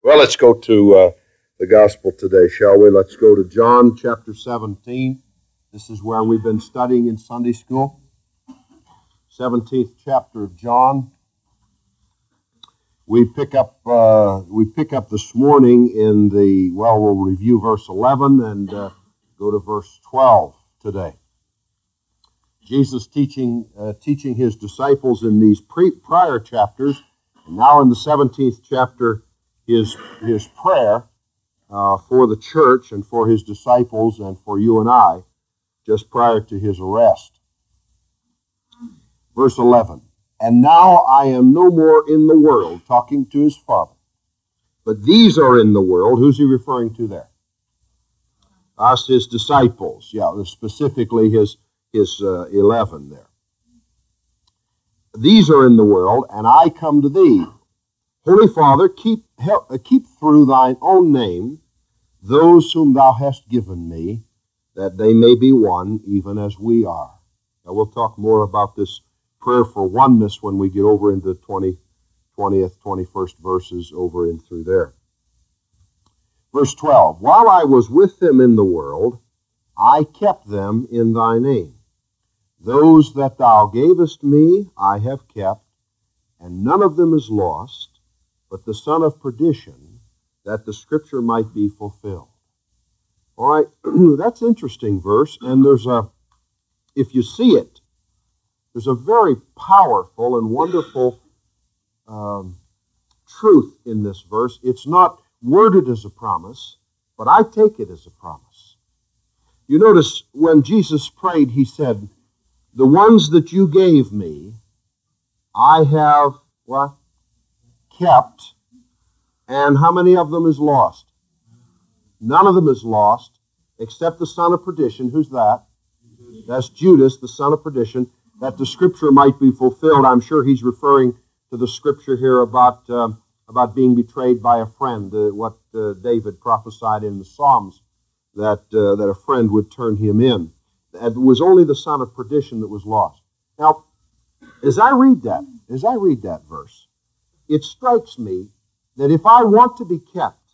Well, let's go to the gospel today, shall we? Let's go to John chapter 17. This is where we've been studying in Sunday school. 17th chapter of John. We pick up this morning in we'll review verse 11 and go to verse 12 today. Jesus teaching his disciples in these prior chapters, and now in the 17th chapter, his prayer for the church and for his disciples and for you and I, just prior to his arrest. Verse 11, "And now I am no more in the world," talking to his Father, "but these are in the world." Who's he referring to there? Us, his disciples. Yeah, specifically his 11 there. "These are in the world, and I come to thee. Holy Father, keep through thine own name those whom thou hast given me, that they may be one, even as we are." Now we'll talk more about this prayer for oneness when we get over into 20th, 21st verses over in through there. Verse 12, "While I was with them in the world, I kept them in thy name. Those that thou gavest me I have kept, and none of them is lost, but the son of perdition, that the scripture might be fulfilled." All right, that's an interesting verse, and if you see it, there's a very powerful and wonderful truth in this verse. It's not worded as a promise, but I take it as a promise. You notice when Jesus prayed, he said, "The ones that you gave me, I have," what? "Kept, and how many of them is lost?" None of them is lost, except the son of perdition. Who's that? That's Judas, the son of perdition, that the scripture might be fulfilled. I'm sure he's referring to the scripture here about being betrayed by a friend, what David prophesied in the Psalms, that a friend would turn him in. It was only the son of perdition that was lost. Now, as I read that verse, it strikes me that if I want to be kept,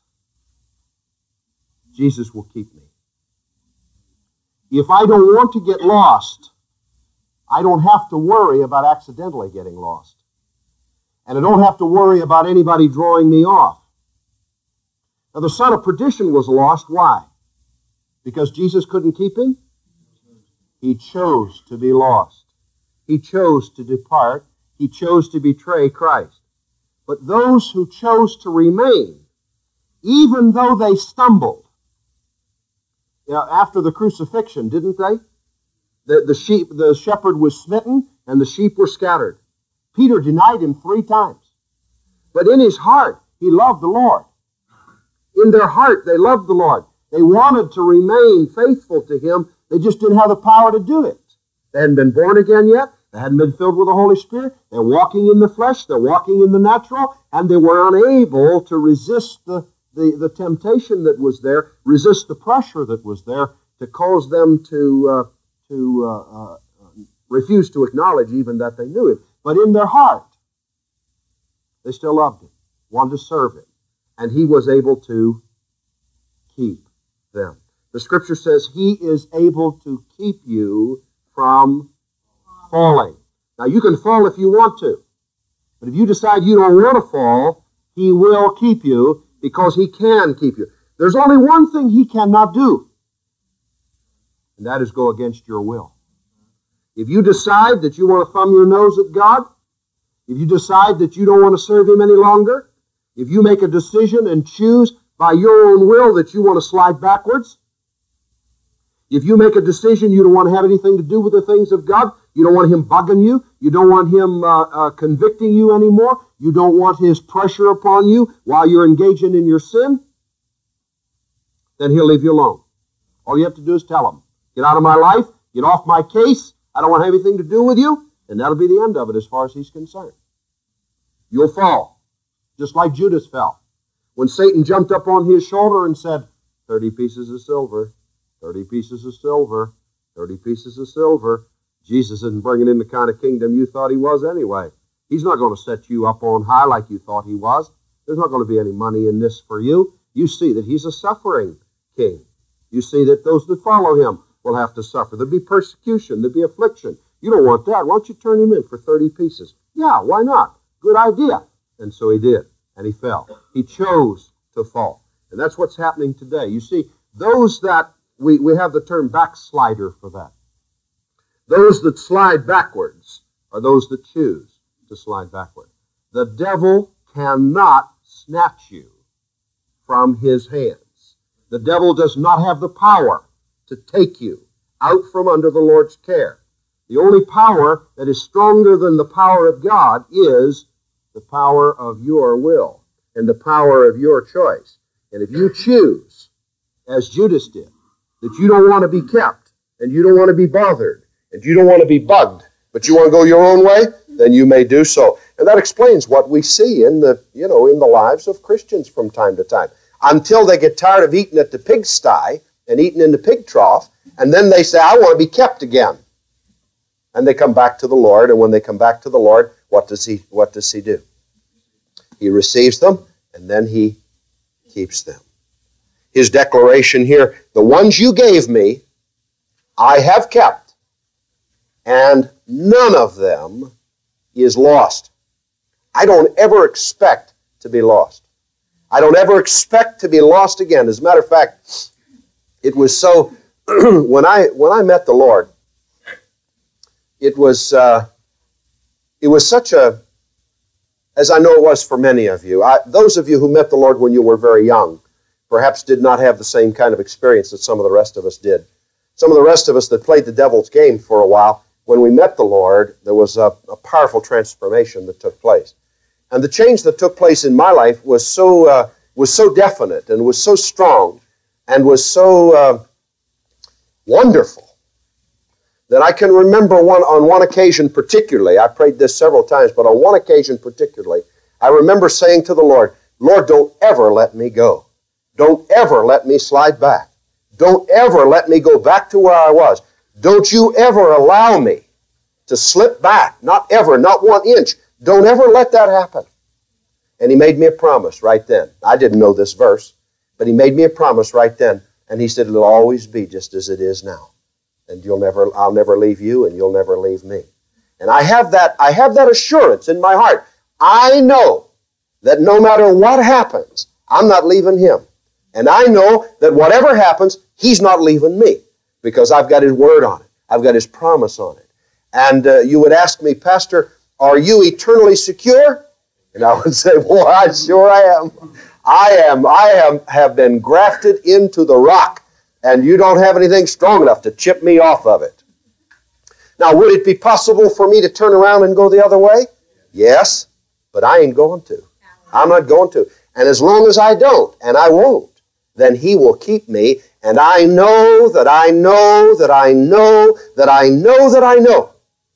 Jesus will keep me. If I don't want to get lost, I don't have to worry about accidentally getting lost. And I don't have to worry about anybody drawing me off. Now, the son of perdition was lost. Why? Because Jesus couldn't keep him? He chose to be lost. He chose to depart. He chose to betray Christ. But those who chose to remain, even though they stumbled, after the crucifixion, didn't they? The shepherd was smitten and the sheep were scattered. Peter denied him 3 times. But in his heart, he loved the Lord. In their heart, they loved the Lord. They wanted to remain faithful to him. They just didn't have the power to do it. They hadn't been born again yet. They hadn't been filled with the Holy Spirit. They're walking in the flesh. They're walking in the natural. And they were unable to resist the temptation that was there, resist the pressure that was there to cause them to refuse to acknowledge even that they knew him. But in their heart, they still loved him, wanted to serve him. And he was able to keep them. The scripture says he is able to keep you from falling. Now, you can fall if you want to. But if you decide you don't want to fall, he will keep you because he can keep you. There's only one thing he cannot do, and that is go against your will. If you decide that you want to thumb your nose at God, if you decide that you don't want to serve him any longer, if you make a decision and choose by your own will that you want to slide backwards, if you make a decision you don't want to have anything to do with the things of God, you don't want him bugging you, you don't want him convicting you anymore, you don't want his pressure upon you while you're engaging in your sin, then he'll leave you alone. All you have to do is tell him, "Get out of my life, get off my case, I don't want to have anything to do with you," and that'll be the end of it as far as he's concerned. You'll fall, just like Judas fell. When Satan jumped up on his shoulder and said, 30 pieces of silver, 30 pieces of silver, 30 pieces of silver, Jesus isn't bringing in the kind of kingdom you thought he was anyway. He's not going to set you up on high like you thought he was. There's not going to be any money in this for you. You see that he's a suffering king. You see that those that follow him will have to suffer. There'll be persecution. There'll be affliction. You don't want that. Why don't you turn him in for 30 pieces? Yeah, why not? Good idea. And so he did, and he fell. He chose to fall. And that's what's happening today. You see, those that, we have the term backslider for that. Those that slide backwards are those that choose to slide backward. The devil cannot snatch you from his hands. The devil does not have the power to take you out from under the Lord's care. The only power that is stronger than the power of God is the power of your will and the power of your choice. And if you choose, as Judas did, that you don't want to be kept, and you don't want to be bothered, and you don't want to be bugged, but you want to go your own way, then you may do so. And that explains what we see in the lives of Christians from time to time. Until they get tired of eating at the pigsty and eating in the pig trough, and then they say, I want to be kept again. And they come back to the Lord, and when they come back to the Lord, what does he do? He receives them, and then he keeps them. His declaration here, the ones you gave me, I have kept, and none of them is lost. I don't ever expect to be lost. I don't ever expect to be lost again. As a matter of fact, it was so, when I met the Lord, it was such a, as I know it was for many of you, those of you who met the Lord when you were very young, perhaps did not have the same kind of experience that some of the rest of us did. Some of the rest of us that played the devil's game for a while, when we met the Lord, there was a powerful transformation that took place. And the change that took place in my life was so definite and was so strong and was so wonderful that I can remember on one occasion particularly, I prayed this several times, but on one occasion particularly, I remember saying to the Lord, Lord, don't ever let me go. Don't ever let me slide back. Don't ever let me go back to where I was. Don't you ever allow me to slip back. Not ever, not 1 inch. Don't ever let that happen. And he made me a promise right then. I didn't know this verse, but he made me a promise right then. And he said, it'll always be just as it is now. And I'll never leave you, and you'll never leave me. And I have that assurance in my heart. I know that no matter what happens, I'm not leaving him. And I know that whatever happens, he's not leaving me, because I've got his word on it. I've got his promise on it. And you would ask me, Pastor, are you eternally secure? And I would say, well, I am. I have been grafted into the rock, and you don't have anything strong enough to chip me off of it. Now, would it be possible for me to turn around and go the other way? Yes, but I ain't going to. I'm not going to. And as long as I don't, and I won't, then he will keep me. And I know that I know that I know that I know that I know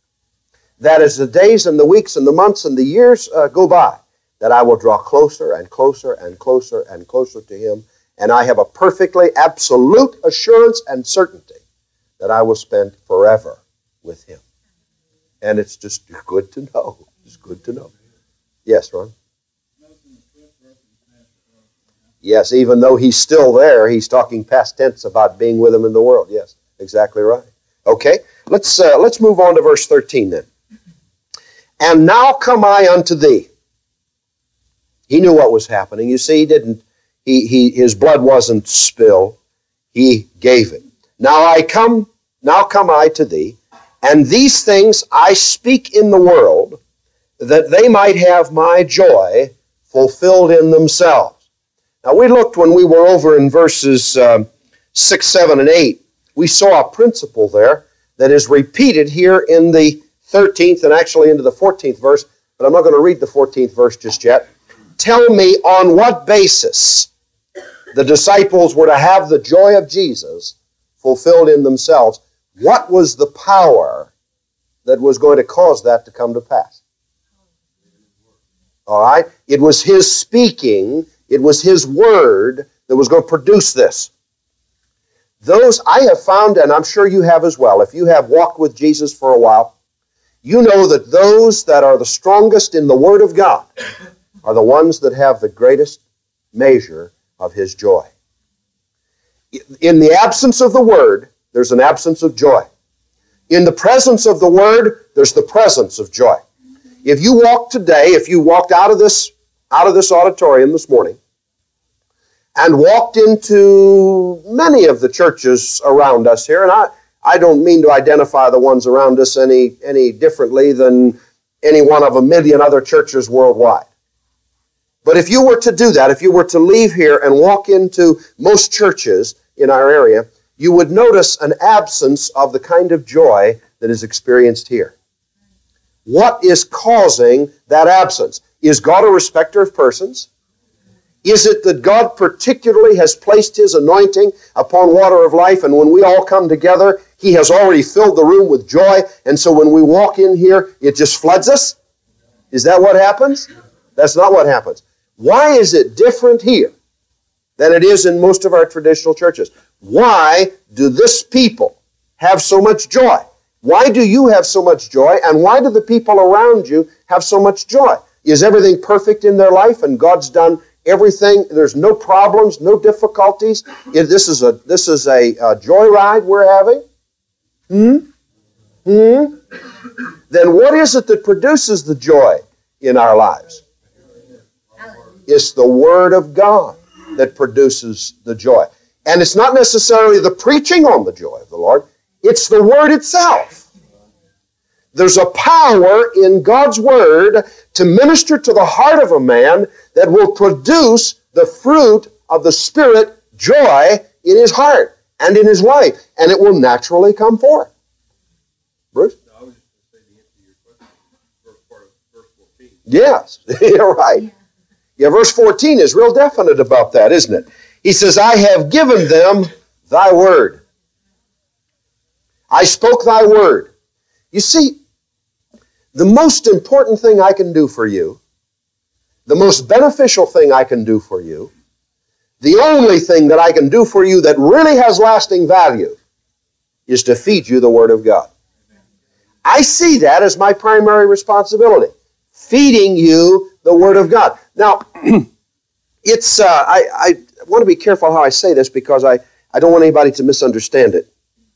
that as the days and the weeks and the months and the years go by, that I will draw closer and closer and closer and closer to him. And I have a perfectly absolute assurance and certainty that I will spend forever with him. And it's just good to know. It's good to know. Yes, Ron? Yes, even though he's still there, he's talking past tense about being with him in the world. Yes, exactly right. Okay, let's move on to verse 13 then. And now come I unto thee. He knew what was happening. You see, his blood wasn't spilled. He gave it. Now come I to thee, and these things I speak in the world, that they might have my joy fulfilled in themselves. Now, we looked when we were over in verses 6, 7, and 8. We saw a principle there that is repeated here in the 13th and actually into the 14th verse, but I'm not going to read the 14th verse just yet. Tell me on what basis the disciples were to have the joy of Jesus fulfilled in themselves. What was the power that was going to cause that to come to pass? All right? It was his speaking. It was his word that was going to produce this. Those I have found, and I'm sure you have as well, if you have walked with Jesus for a while, you know that those that are the strongest in the Word of God are the ones that have the greatest measure of His joy. In the absence of the Word, there's an absence of joy. In the presence of the Word, there's the presence of joy. If you walked today, if you walked out of this auditorium this morning and walked into many of the churches around us here, and I don't mean to identify the ones around us any differently than any one of a million other churches worldwide. But if you were to do that, if you were to leave here and walk into most churches in our area, you would notice an absence of the kind of joy that is experienced here. What is causing that absence? Is God a respecter of persons? Is it that God particularly has placed His anointing upon Water of Life, and when we all come together, He has already filled the room with joy, and so when we walk in here, it just floods us? Is that what happens? That's not what happens. Why is it different here than it is in most of our traditional churches? Why do this people have so much joy? Why do you have so much joy, and why do the people around you have so much joy? Is everything perfect in their life and God's done everything? There's no problems, no difficulties? This is a joyride we're having? Then what is it that produces the joy in our lives? It's the Word of God that produces the joy. And it's not necessarily the preaching on the joy of the Lord. It's the Word itself. There's a power in God's Word to minister to the heart of a man that will produce the fruit of the Spirit, joy, in his heart and in his life. And it will naturally come forth. Bruce? No, I was just going to say the answer to your question, first part of verse 14. Yes, you're right. Yeah, verse 14 is real definite about that, isn't it? He says, I have given them thy word. I spoke thy word. You see, the most important thing I can do for you, the most beneficial thing I can do for you, the only thing that I can do for you that really has lasting value is to feed you the Word of God. I see that as my primary responsibility, feeding you the Word of God. Now, it's I want to be careful how I say this because I don't want anybody to misunderstand it.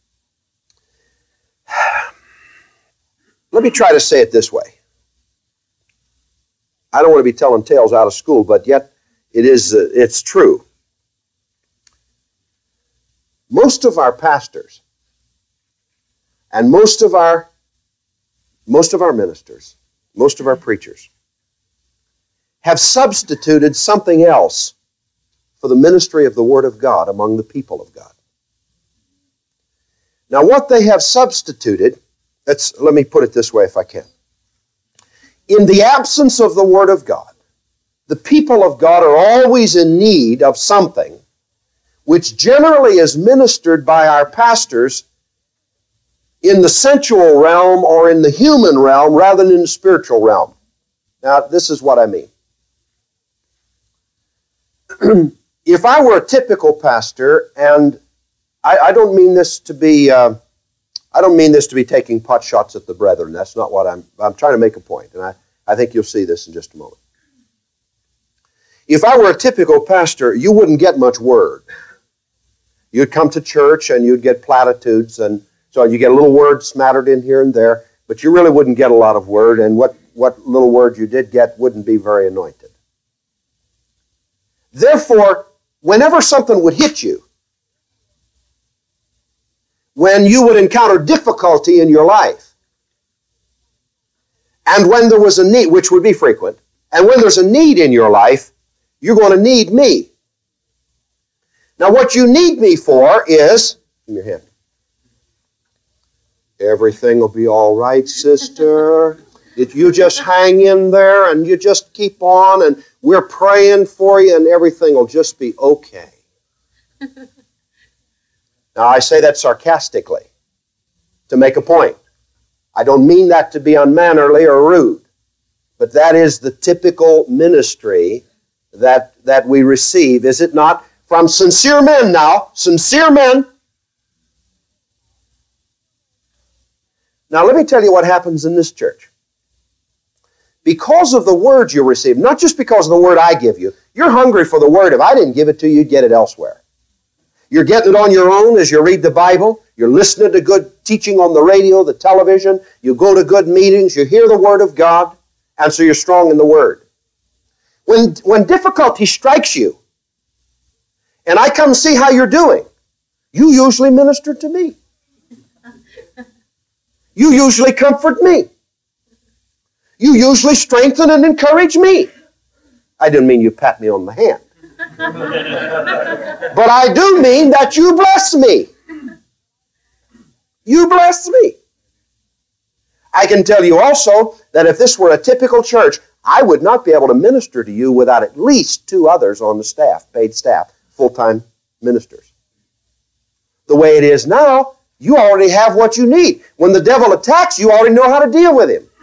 Let me try to say it this way. I don't want to be telling tales out of school, but yet it's true. Most of our pastors and most of our ministers, most of our preachers have substituted something else for the ministry of the Word of God among the people of God. Now, what they have substituted, let me put it this way if I can. In the absence of the Word of God, the people of God are always in need of something which generally is ministered by our pastors in the sensual realm or in the human realm rather than in the spiritual realm. Now, this is what I mean. If I were a typical pastor, and I don't mean this to be taking pot shots at the brethren. That's not what I'm trying to make a point, and I think you'll see this in just a moment. If I were a typical pastor, you wouldn't get much word. You'd come to church and you'd get platitudes, and so you get a little word smattered in here and there, but you really wouldn't get a lot of word, and what little word you did get wouldn't be very anointed. Therefore, whenever something would hit you, when you would encounter difficulty in your life, and when there was a need, which would be frequent, and when there's a need in your life, you're going to need me. Now, what you need me for is, in your hand, everything will be all right, sister. If you just hang in there and you just keep on, and we're praying for you, and everything will just be okay. Now, I say that sarcastically to make a point. I don't mean that to be unmannerly or rude, but that is the typical ministry that we receive, is it not? From sincere men now, sincere men. Now, let me tell you what happens in this church. because of the word you receive, not just because of the word I give you. You're hungry for the word. If I didn't give it to you, you'd get it elsewhere. You're getting it on your own as you read the Bible. You're listening to good teaching on the radio, the television. You go to good meetings. You hear the word of God. And so you're strong in the word. When difficulty strikes you, and I come see how you're doing, you usually minister to me. You usually comfort me. You usually strengthen and encourage me. I didn't mean you pat me on the hand. But I do mean that you bless me. You bless me. I can tell you also that if this were a typical church, I would not be able to minister to you without at least 2 others on the staff, paid staff, full-time ministers. The way it is now, you already have what you need. When the devil attacks, you already know how to deal with him.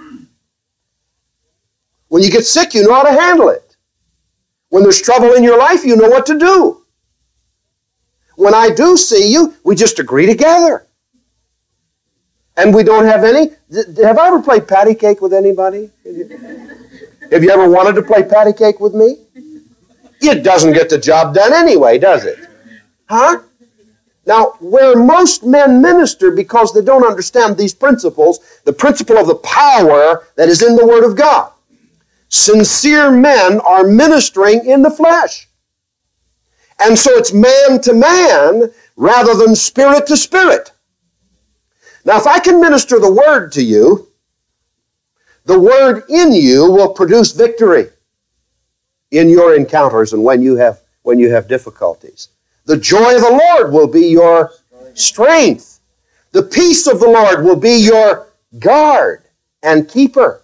When you get sick, you know how to handle it. When there's trouble in your life, you know what to do. When I do see you, we just agree together. And we don't have any... Have I ever played patty cake with anybody? Have you ever wanted to play patty cake with me? It doesn't get the job done anyway, does it? Huh? Now, where most men minister because they don't understand these principles, the principle of the power that is in the Word of God. Sincere men are ministering in the flesh. And so it's man to man rather than spirit to spirit. Now, if I can minister the Word to you, the Word in you will produce victory in your encounters and when you have difficulties. The joy of the Lord will be your strength. The peace of the Lord will be your guard and keeper.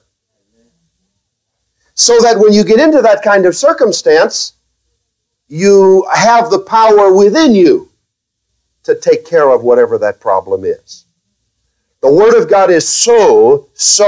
So that when you get into that kind of circumstance, you have the power within you to take care of whatever that problem is. The Word of God is so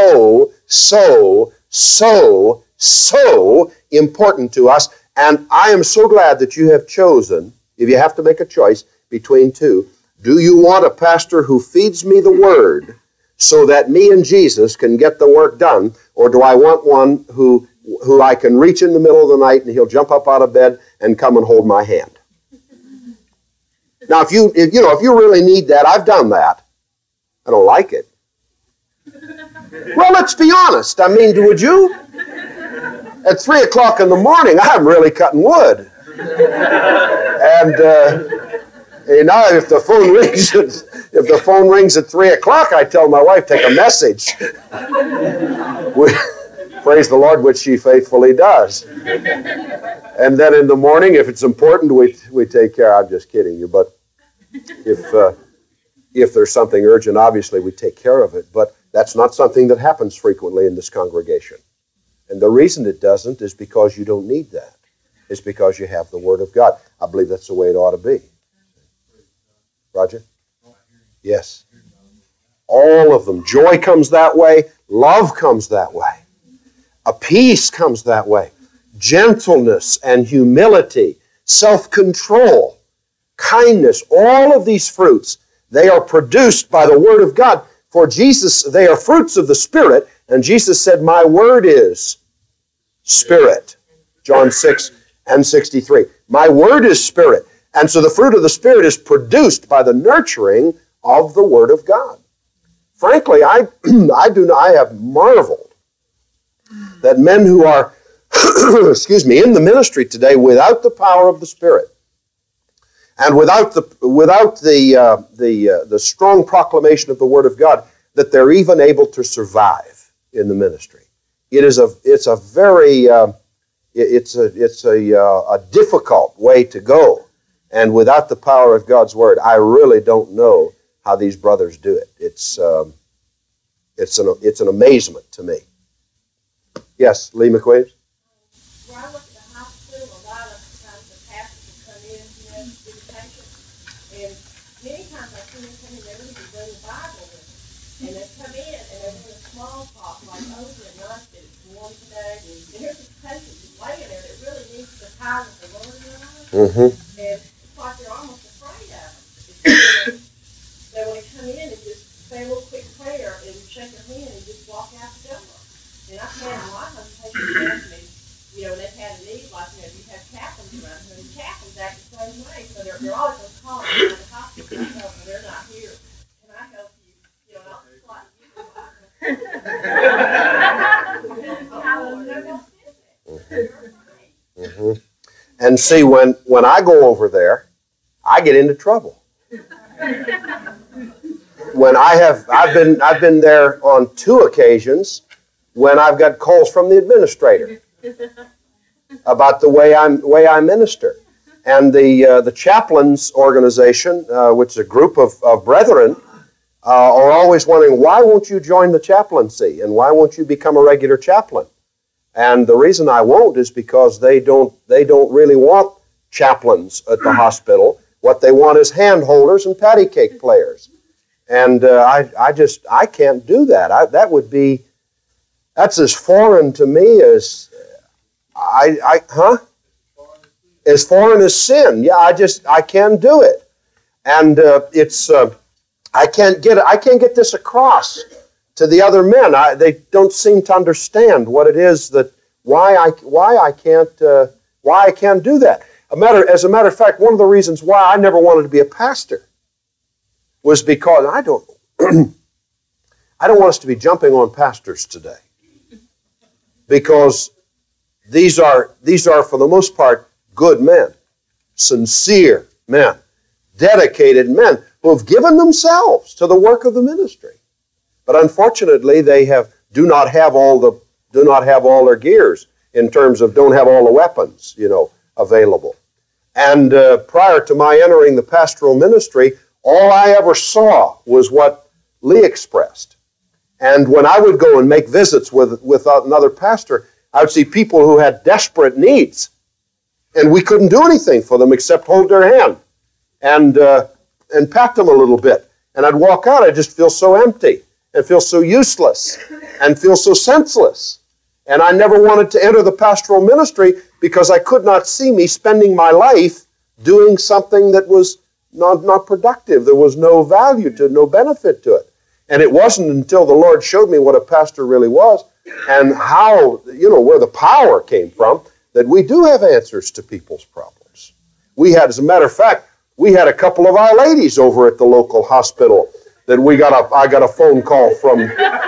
important to us, and I am so glad that you have chosen, if you have to make a choice between two, do you want a pastor who feeds me the Word so that me and Jesus can get the work done, or do I want one who I can reach in the middle of the night and he'll jump up out of bed and come and hold my hand? Now, if you really need that, I've done that. I don't like it. Well, let's be honest. I mean, would you? At 3 o'clock in the morning, I'm really cutting wood. And if the phone rings at 3 o'clock, I tell my wife, take a message. Praise the Lord, which she faithfully does. And then in the morning, if it's important, we take care. I'm just kidding you, but if there's something urgent, obviously we take care of it. But that's not something that happens frequently in this congregation. And the reason it doesn't is because you don't need that. It's because you have the Word of God. I believe that's the way it ought to be. Roger? Yes. All of them. Joy comes that way. Love comes that way. A peace comes that way. Gentleness and humility, self-control, kindness, all of these fruits, they are produced by the Word of God. For Jesus, they are fruits of the Spirit, and Jesus said, my Word is Spirit. John 6:63. My Word is Spirit. And so the fruit of the Spirit is produced by the nurturing of the Word of God. Frankly, I have marveled that men who are, in the ministry today without the power of the Spirit and without the strong proclamation of the Word of God, that they're even able to survive in the ministry. It's a difficult way to go, and without the power of God's Word, I really don't know how these brothers do it. It's an amazement to me. Yes, Lee McQuaid. Where I work at the hospital, a lot of times the pastors will come in, to see the patient, and many times I see them come in, they really bring the Bible with them. And they come in, and they bring a small pot, like over and not that it's warm today, and here's this patient just laying there that really needs the power of the Word in their life. Mm-hmm. And it's like they're almost afraid of them. They want to come in and just say a little quick prayer and shake their hand and just walk out the door. And I've had a lot of patients ask me, you know, when they've had a need, like, you know, do you have chaplains around here? And chaplains act the same way. So they're always going to call me around the hospital and tell them they're not here. Can I help you? You know, and I'll just like, And see, when I go over there, I get into trouble. When I've been there on 2 occasions when I've got calls from the administrator about the way I minister. And the chaplains organization, which is a group of brethren, are always wondering, why won't you join the chaplaincy? And why won't you become a regular chaplain? And the reason I won't is because they don't really want chaplains at the hospital. What they want is hand holders and patty cake players. And I can't do that. That's as foreign to me as as foreign as sin. Yeah, I can't do it. And I can't get this across to the other men. They don't seem to understand what it is that why I can't do that. As a matter of fact, one of the reasons why I never wanted to be a pastor was because I don't want us to be jumping on pastors today, because these are for the most part good men, sincere men, dedicated men who have given themselves to the work of the ministry. But unfortunately, they do not have all their gears in terms of don't have all the weapons, available. And prior to my entering the pastoral ministry, all I ever saw was what Lee expressed. And when I would go and make visits with another pastor, I would see people who had desperate needs, and we couldn't do anything for them except hold their hand and pat them a little bit. And I'd walk out, I'd just feel so empty and feel so useless and feel so senseless. And I never wanted to enter the pastoral ministry because I could not see me spending my life doing something that was not productive. There was no value to it, no benefit to it. And it wasn't until the Lord showed me what a pastor really was and how, where the power came from, that we do have answers to people's problems. As a matter of fact, we had a couple of Our Ladies over at the local hospital that I got a phone call from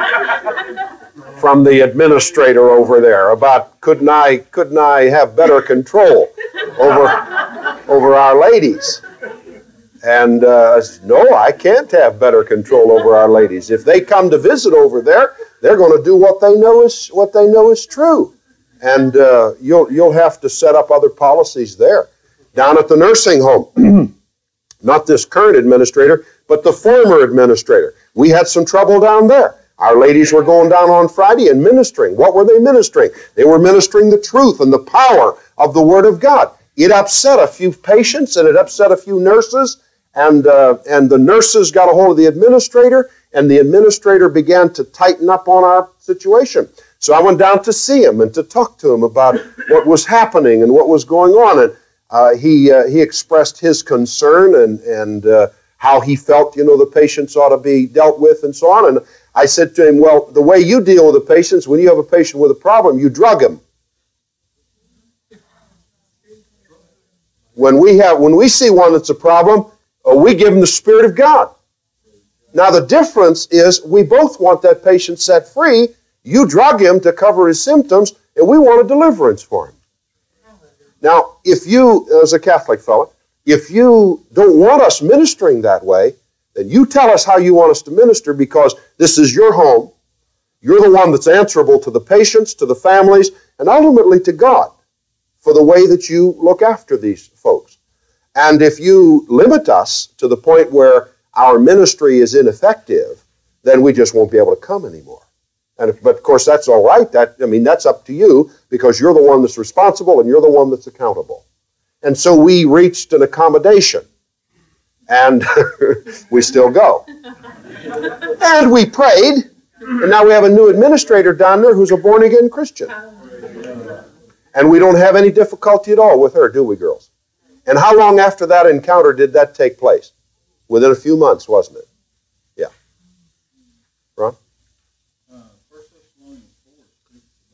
the administrator over there about couldn't I have better control over Our Ladies. And I said, no, I can't have better control over Our Ladies. If they come to visit over there, they're going to do what they know is true. And you'll have to set up other policies there. Down at the nursing home, not this current administrator, but the former administrator, we had some trouble down there. Our ladies were going down on Friday and ministering. What were they ministering? They were ministering the truth and the power of the Word of God. It upset a few patients and it upset a few nurses, and the nurses got a hold of the administrator, and the administrator began to tighten up on our situation. So I went down to see him and to talk to him about what was happening and what was going on. And he expressed his concern and how he felt, the patients ought to be dealt with and so on. And I said to him, well, the way you deal with the patients, when you have a patient with a problem, you drug him. When we see one that's a problem, we give him the Spirit of God. Now the difference is we both want that patient set free. You drug him to cover his symptoms, and we want a deliverance for him. Now, if you, as a Catholic fellow, if you don't want us ministering that way, then you tell us how you want us to minister, because this is your home. You're the one that's answerable to the patients, to the families, and ultimately to God for the way that you look after these folks. And if you limit us to the point where our ministry is ineffective, then we just won't be able to come anymore. But of course, that's all right. That's up to you, because you're the one that's responsible and you're the one that's accountable. And so we reached an accommodation, and we still go. And we prayed, and now we have a new administrator down there who's a born-again Christian. And we don't have any difficulty at all with her, do we, girls? And how long after that encounter did that take place? Within a few months, wasn't it? Yeah. Ron? 1 Thessalonians 4 is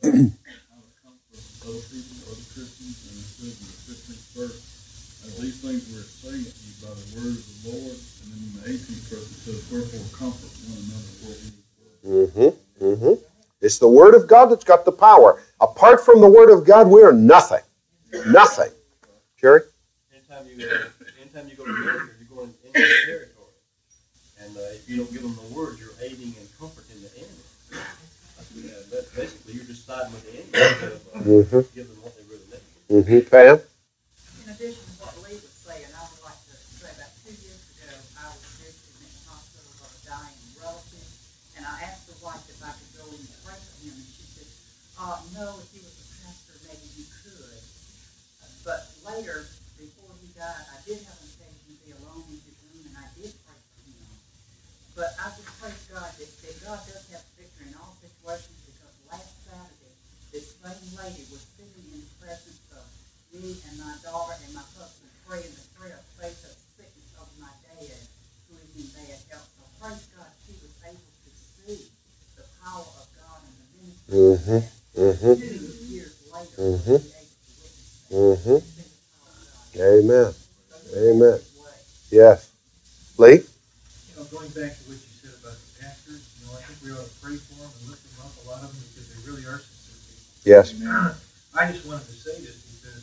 Other people, other Christians, and it says in the 15th verse, these things were saying to you by the word of the Lord, and then in the 18th verse it says, wherefore comfort one another where we were. It's the Word of God that's got the power. Apart from the Word of God, we are nothing. Nothing. Jerry? Anytime you go to minister, you're going into the territory. And if you don't give them the Word, you're aiding and comforting the enemy. But basically, you're just siding with the enemy instead of giving them what they really need. Pam? In addition to what Lee was saying, I would like to say that 2 years ago, I was visiting in the hospital of a dying relative, and I asked the wife if I could go and pray for him, and she said, no, if he was a pastor, maybe you could. But later, before he died, I did have an occasion to be alone in his room, and I did pray for him. But I just praise God that God does have victory in all situations, because last Saturday, this same lady was sitting in the presence of me and my daughter and my husband praying the prayer of faith of sickness over my dad, who is in bad health. So praise God, she was able to see the power of God in the ministry. 2 years later, she was able to witness that. Amen. Amen. Yes. Lee? Going back to what you said about the pastors, I think we ought to pray for them and lift them up, a lot of them, because they really are sincere people. Yes. I just wanted to say this because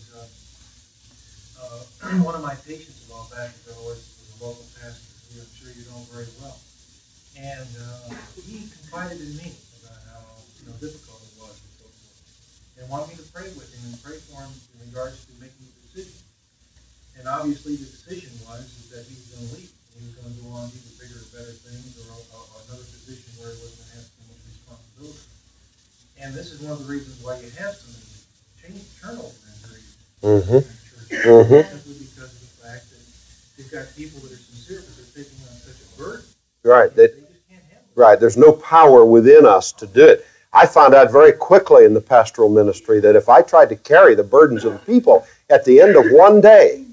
one of my patients a while back was a local pastor who I'm sure you know very well. And he confided in me about how difficult it was and so forth. And wanted me to pray with him and pray for him in regards to making a decision. And obviously the decision was that he was going to leave. He was going to go on to either bigger or better things, or another position where he wasn't going to have so much responsibility. And this is one of the reasons why you have so many turnover injuries in the church. Simply because of the fact that you've got people that are sincere, but they're taking on such a burden. Right. They just can't handle it. Right. There's no power within us to do it. I found out very quickly in the pastoral ministry that if I tried to carry the burdens of the people, at the end of one day,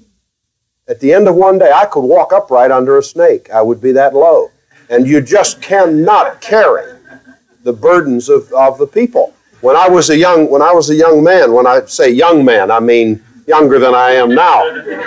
I could walk upright under a snake. I would be that low. And you just cannot carry the burdens of the people. When I was a young man, when I say young man, I mean younger than I am now.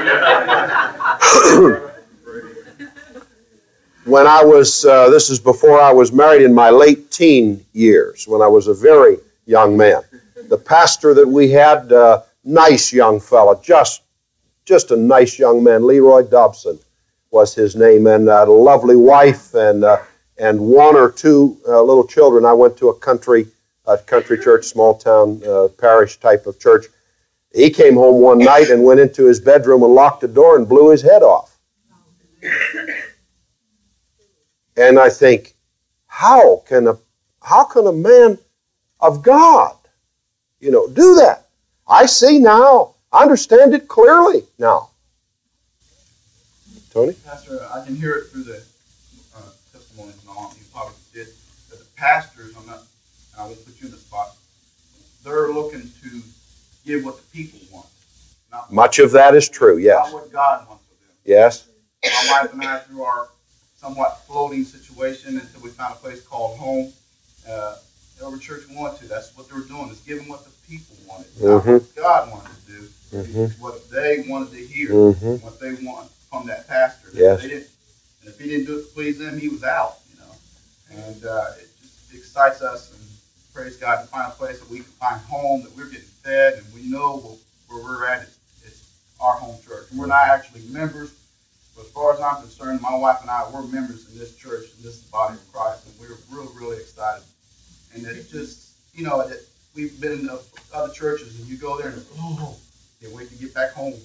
When I was, this is before I was married, in my late teen years, when I was a very young man. The pastor that we had, nice young fella, just a nice young man. Leroy Dobson was his name, and a lovely wife and one or two little children. I went to a country church, small town parish type of church. He came home one night and went into his bedroom and locked the door and blew his head off. And I think, how can a man of God, do that? I see now. I understand it clearly now. Tony? Pastor, I can hear it through the testimonies and all you probably did, that the pastors, and I won't put you in the spot, they're looking to give what the people want. Much of that is true, yes. Not what God wants of them. Yes. My wife and I, through our somewhat floating situation until we found a place called home, every church we went to, that's what they were doing, is giving what the people wanted, not what God wanted to do. What they wanted to hear, what they want from that pastor. Yes. And if he didn't do it to please them, he was out, And it just excites us, and praise God to find a place that we can find home, that we're getting fed, and we know where we're at. It's our home church. And we're not actually members, but as far as I'm concerned, my wife and I, we're members in this church, in this body of Christ, and we're really, really excited. And it's just, we've been in other churches, and you go there and can't wait to get back home.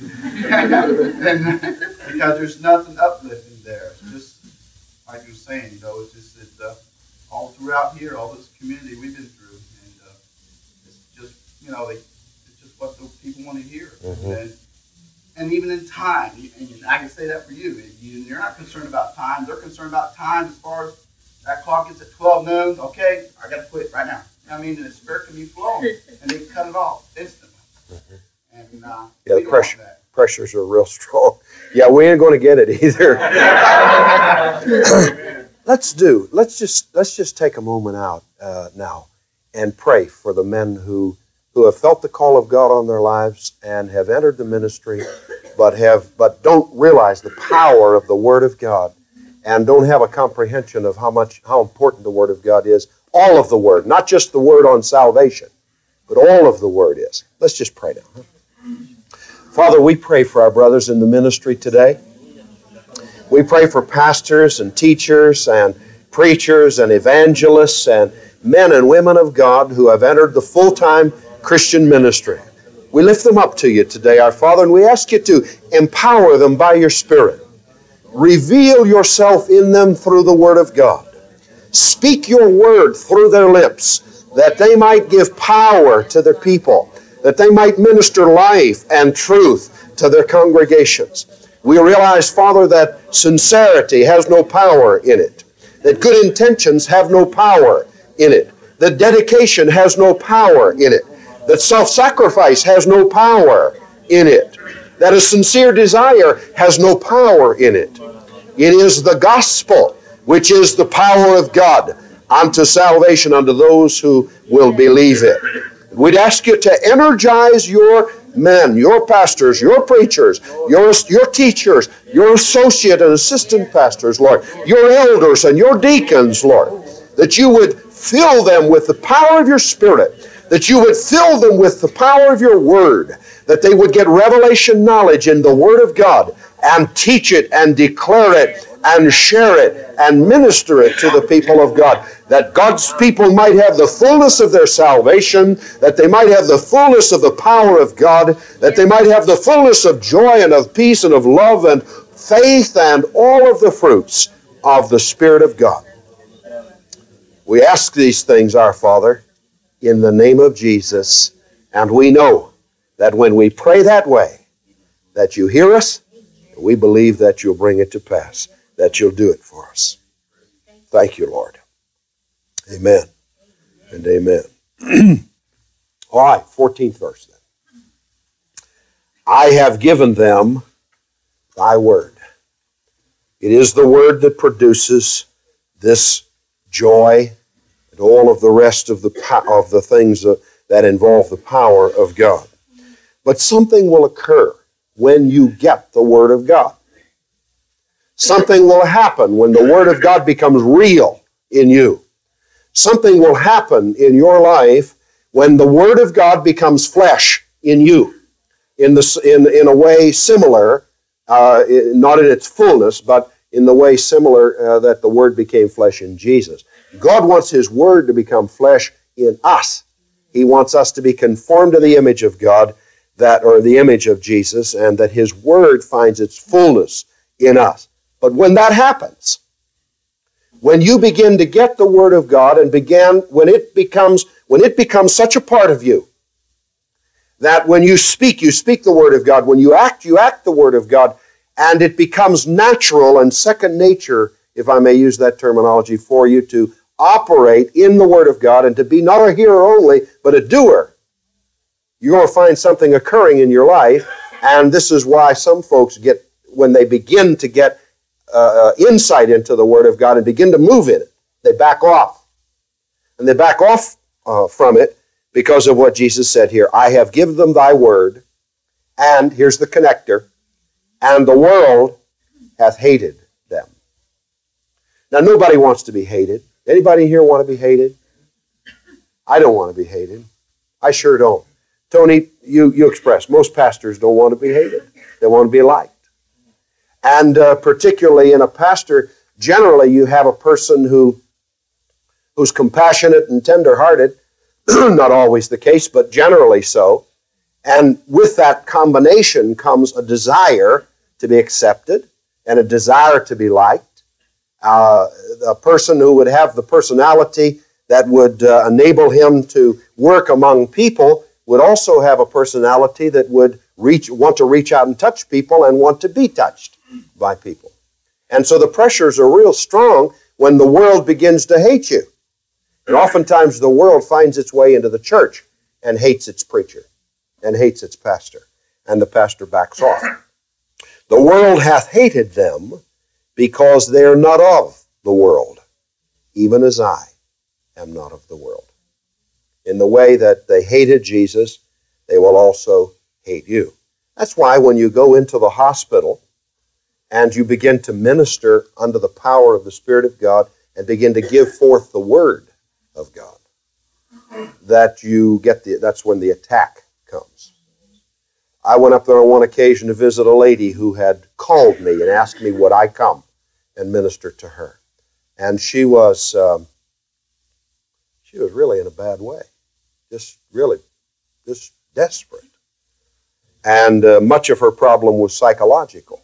and, because there's nothing uplifting there. It's just, like you were saying, it's just all throughout here, all this community we've been through. And it's just, it's just what the people want to hear. And even in time, and I can say that for you, you're not concerned about time. They're concerned about time as far as that clock gets at 12 noon. Okay, I got to quit right now. And the spirit can be flowing, and they cut it off instantly. And the pressures are real strong. Yeah, we ain't going to get it either. Let's just take a moment out now and pray for the men who have felt the call of God on their lives and have entered the ministry, but don't realize the power of the Word of God and don't have a comprehension of how important the Word of God is. All of the Word, not just the Word on salvation, but all of the Word is. Let's just pray now. Father, we pray for our brothers in the ministry today. We pray for pastors and teachers and preachers and evangelists and men and women of God who have entered the full-time Christian ministry. We lift them up to you today, our Father, and we ask you to empower them by your Spirit. Reveal yourself in them through the Word of God. Speak your word through their lips, that they might give power to their people, that they might minister life and truth to their congregations. We realize, Father, that sincerity has no power in it, that good intentions have no power in it, that dedication has no power in it, that self-sacrifice has no power in it, that a sincere desire has no power in it. It is the gospel which is the power of God unto salvation unto those who will believe it. We'd ask you to energize your men, your pastors, your preachers, your teachers, your associate and assistant pastors, Lord, your elders and your deacons, Lord, that you would fill them with the power of your Spirit, that you would fill them with the power of your Word, that they would get revelation knowledge in the Word of God and teach it and declare it and share it and minister it to the people of God, that God's people might have the fullness of their salvation, that they might have the fullness of the power of God, that they might have the fullness of joy and of peace and of love and faith and all of the fruits of the Spirit of God. We ask these things, our Father, in the name of Jesus, and we know that when we pray that way, that you hear us, we believe that you'll bring it to pass, that you'll do it for us. Thank you, Lord. Amen and amen. All right, 14th verse then. I have given them thy word. It is the word that produces this joy and all of the rest of the things that involve the power of God. But something will occur when you get the Word of God. Something will happen when the Word of God becomes real in you. Something will happen in your life when the Word of God becomes flesh in you, in a way similar, not in its fullness, but in the way similar that the Word became flesh in Jesus. God wants His Word to become flesh in us. He wants us to be conformed to the image of God, or the image of Jesus, and that His Word finds its fullness in us. But when that happens, when you begin to get the Word of God and when it becomes such a part of you, that when you speak the Word of God. When you act the Word of God, and it becomes natural and second nature, if I may use that terminology, for you to operate in the Word of God and to be not a hearer only, but a doer. You're going to find something occurring in your life, and this is why some folks when they begin to get insight into the Word of God and begin to move in it, they back off. And they back off from it because of what Jesus said here. I have given them thy word, and here's the connector, and the world hath hated them. Now, nobody wants to be hated. Anybody here want to be hated? I don't want to be hated. I sure don't. Tony, you expressed, most pastors don't want to be hated. They want to be liked. And particularly in a pastor, generally you have a person who's compassionate and tender-hearted, not always the case, but generally so. And with that combination comes a desire to be accepted and a desire to be liked. A person who would have the personality that would enable him to work among people would also have a personality that would want to reach out and touch people and want to be touched by people. And so the pressures are real strong when the world begins to hate you. And oftentimes the world finds its way into the church and hates its preacher and hates its pastor. And the pastor backs off. The world hath hated them because they are not of the world, even as I am not of the world. In the way that they hated Jesus, they will also hate you. That's why when you go into the hospital and you begin to minister under the power of the Spirit of God and begin to give forth the Word of God, that's when the attack comes. I went up there on one occasion to visit a lady who had called me and asked me would I come and minister to her. And she was really in a bad way, just desperate. And much of her problem was psychological.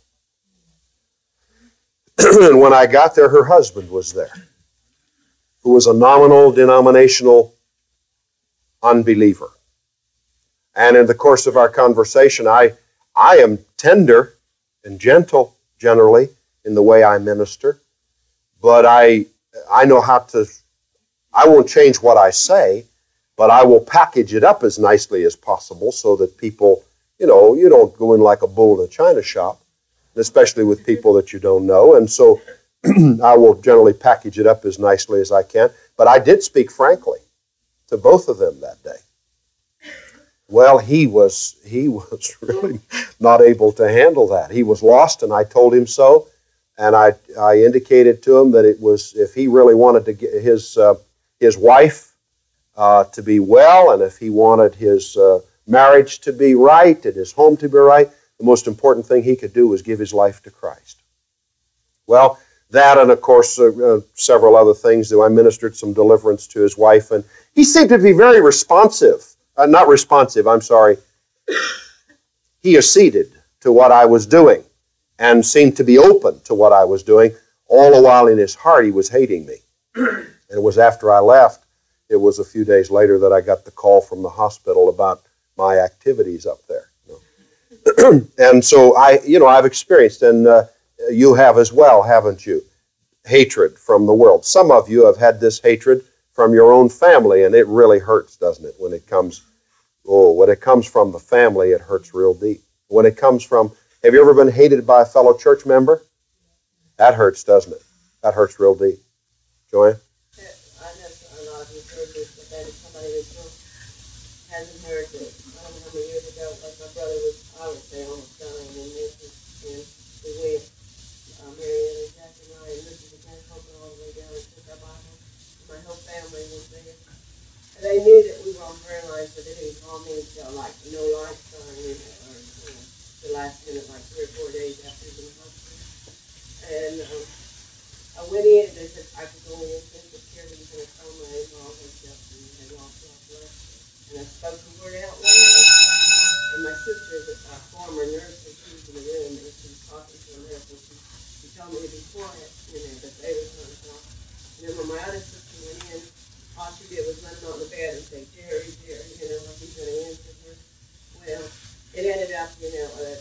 And when I got there, her husband was there, who was a nominal denominational unbeliever. And in the course of our conversation, I am tender and gentle generally in the way I minister, but I know how to, I won't change what I say, but I will package it up as nicely as possible so that people, you don't go in like a bull in a china shop, especially with people that you don't know. And so I will generally package it up as nicely as I can. But I did speak frankly to both of them that day. Well, he was really not able to handle that. He was lost, and I told him so. And I indicated to him that it was, if he really wanted to get his wife to be well, and if he wanted his marriage to be right and his home to be right, the most important thing he could do was give his life to Christ. Well, that and, of course, several other things. I ministered some deliverance to his wife, and he seemed to be very responsive. Not responsive, I'm sorry. He acceded to what I was doing and seemed to be open to what I was doing. All the while in his heart, he was hating me. And it was after I left, it was a few days later that I got the call from the hospital about my activities up there. And so I've experienced, and you have as well, haven't you? Hatred from the world. Some of you have had this hatred from your own family, and it really hurts, doesn't it? When it comes from the family, it hurts real deep. When it comes from, have you ever been hated by a fellow church member? That hurts, doesn't it? That hurts real deep. Joanne? I know a lot of you heard this, but that is somebody that hasn't heard it. I don't know how many years ago, like my brother was, I would say, almost dying, and we went, Marianne and Jack and I, and Mrs. again, hoping all the way down and took our Bible. My whole family was there. And they knew that we were on prayer line, so they didn't call me until like no light sign, or the last minute, like 3 or 4 days after he was in the hospital. And I went in, and they said I could go in intensive care, he was in a coma, and all hooked up, and they lost blood pressure. And I spoke the word out loud, and my sister is a former nurse, and she was in the room, and she was talking to a nurse, and she told me to be quiet, but they were trying to talk. And then when my other sister went in, all she did was let him on the bed and say, Jerry, like he's going to answer her. Well, it ended up, that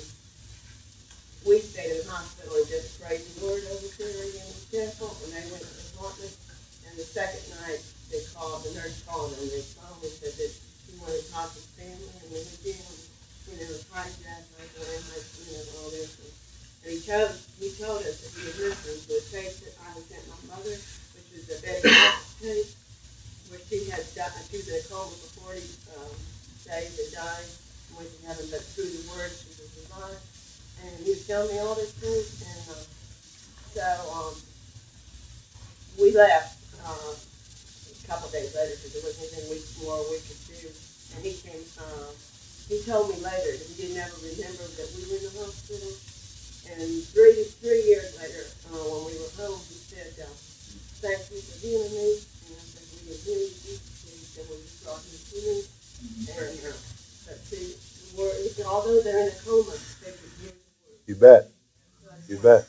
we stayed in the hospital and just prayed the Lord over Terry and the temple, and they went to the appointment. And the second night, the nurse called them, and they called and said that he wanted to talk to his family, and they went in, hijacked, all this. And he told us that he was listening to a tape that I had sent my mother, which was the Betty Hawkins tape, where she was in a coma for 40 days and died, and went to heaven, but through the word she was revived. And he was telling me all this truth, and so we left a couple days later because there wasn't anything more we could do. And he came. He told me later that he didn't ever remember that we were in the hospital. And three years later, when we were home, he said, "Thank you for healing me." And I said, "We didn't heal you." He said, "Well, you brought me healing." And but see, although they're in a coma, they could hear the word. You bet. You bet.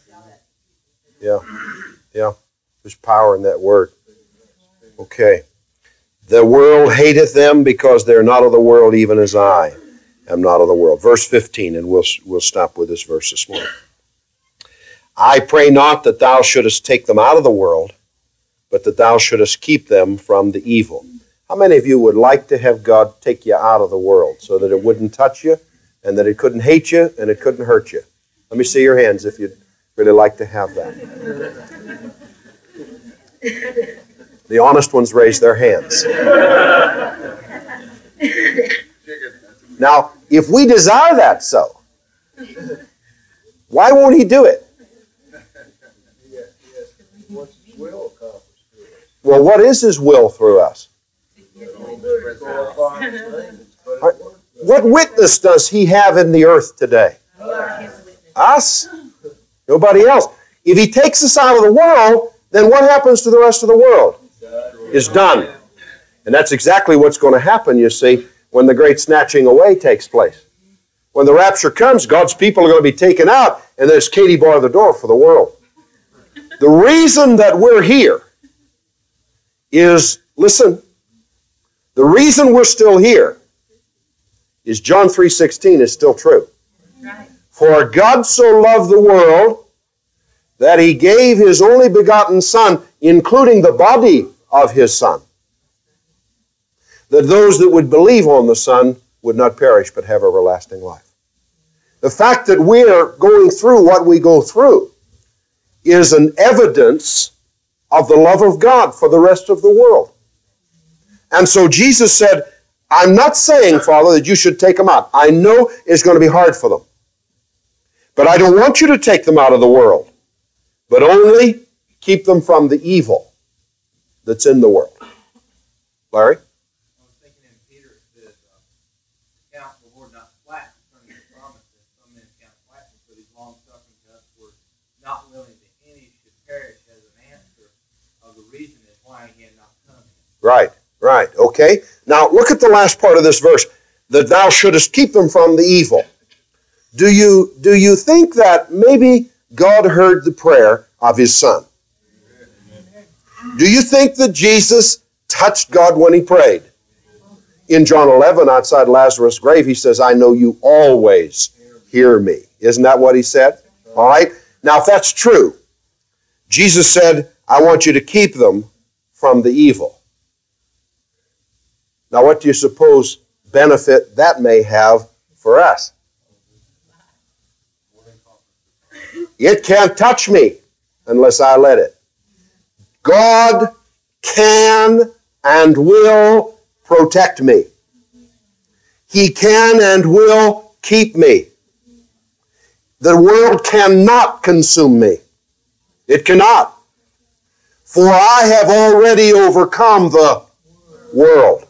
Yeah. There's power in that word. Okay. The world hateth them because they're not of the world, even as I am not of the world. Verse 15, and we'll stop with this verse this morning. I pray not that thou shouldest take them out of the world, but that thou shouldest keep them from the evil. How many of you would like to have God take you out of the world so that it wouldn't touch you, and that it couldn't hate you, and it couldn't hurt you? Let me see your hands if you'd really like to have that. The honest ones raise their hands. Now, if we desire that so, why won't he do it? Well, what is his will through us? What witness does he have in the earth today? Us? Nobody else. If he takes us out of the world, then what happens to the rest of the world? It's done. And that's exactly what's going to happen, you see, when the great snatching away takes place. When the rapture comes, God's people are going to be taken out, and there's Katie bar the door for the world. The reason that we're here is, listen, the reason we're still here is John 3:16 is still true. For God so loved the world that he gave his only begotten Son, including the body of his Son, that those that would believe on the Son would not perish but have everlasting life. The fact that we're going through what we go through is an evidence of the love of God for the rest of the world. And so Jesus said, I'm not saying, Father, that you should take them out. I know it's going to be hard for them. But I don't want you to take them out of the world, but only keep them from the evil that's in the world. Larry? I was thinking in Peter, it says, count the Lord not slack concerning his promises. Some men count slackness, but he's long suffering to us, for not willing that any should perish, as an answer of the reason is why he had not come. Right, okay. Now look at the last part of this verse, that thou shouldest keep them from the evil. Do you think that maybe God heard the prayer of his Son? Do you think that Jesus touched God when he prayed? In John 11, outside Lazarus' grave, he says, I know you always hear me. Isn't that what he said? All right. Now, if that's true, Jesus said, I want you to keep them from the evil. Now, what do you suppose benefit that may have for us? It can't touch me unless I let it. God can and will protect me. He can and will keep me. The world cannot consume me. It cannot. For I have already overcome the world.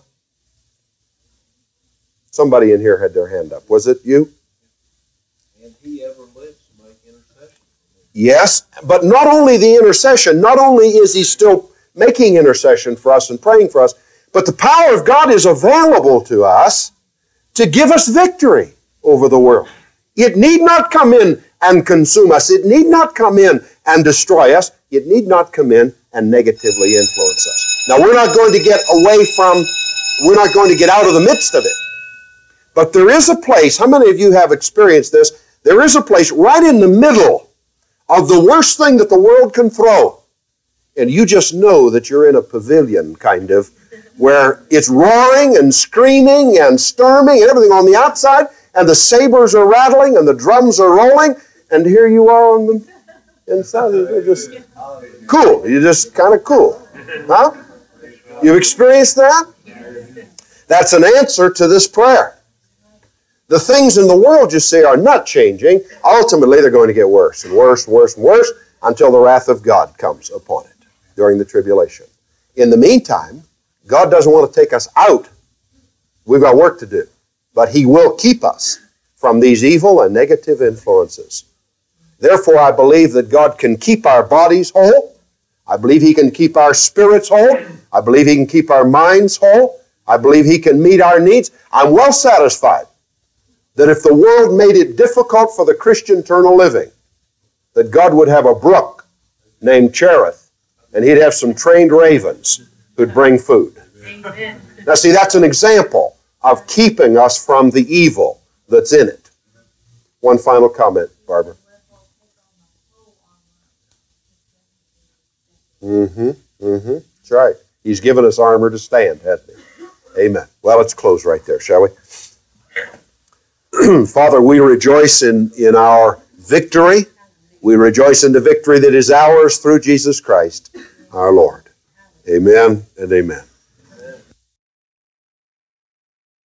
Somebody in here had their hand up. Was it you? And he ever lives to make intercession. Yes, but not only the intercession, not only is he still making intercession for us and praying for us, but the power of God is available to us to give us victory over the world. It need not come in and consume us. It need not come in and destroy us. It need not come in and negatively influence us. Now, we're not going to get out of the midst of it. But there is a place, how many of you have experienced this? There is a place right in the middle of the worst thing that the world can throw. And you just know that you're in a pavilion, kind of, where it's roaring and screaming and storming and everything on the outside, and the sabers are rattling and the drums are rolling, and here you are on the inside. You're just cool. You're just kind of cool. Huh? You've experienced that? That's an answer to this prayer. The things in the world, you see, are not changing. Ultimately, they're going to get worse and worse and worse and worse until the wrath of God comes upon it during the tribulation. In the meantime, God doesn't want to take us out. We've got work to do. But he will keep us from these evil and negative influences. Therefore, I believe that God can keep our bodies whole. I believe he can keep our spirits whole. I believe he can keep our minds whole. I believe he can meet our needs. I'm well satisfied that if the world made it difficult for the Christian eternal living, that God would have a brook named Cherith, and he'd have some trained ravens who'd bring food. Amen. Now see, that's an example of keeping us from the evil that's in it. One final comment, Barbara. That's right. He's given us armor to stand, hasn't he? Amen. Well, let's close right there, shall we? Father, we rejoice in our victory. We rejoice in the victory that is ours through Jesus Christ, our Lord. Amen and amen.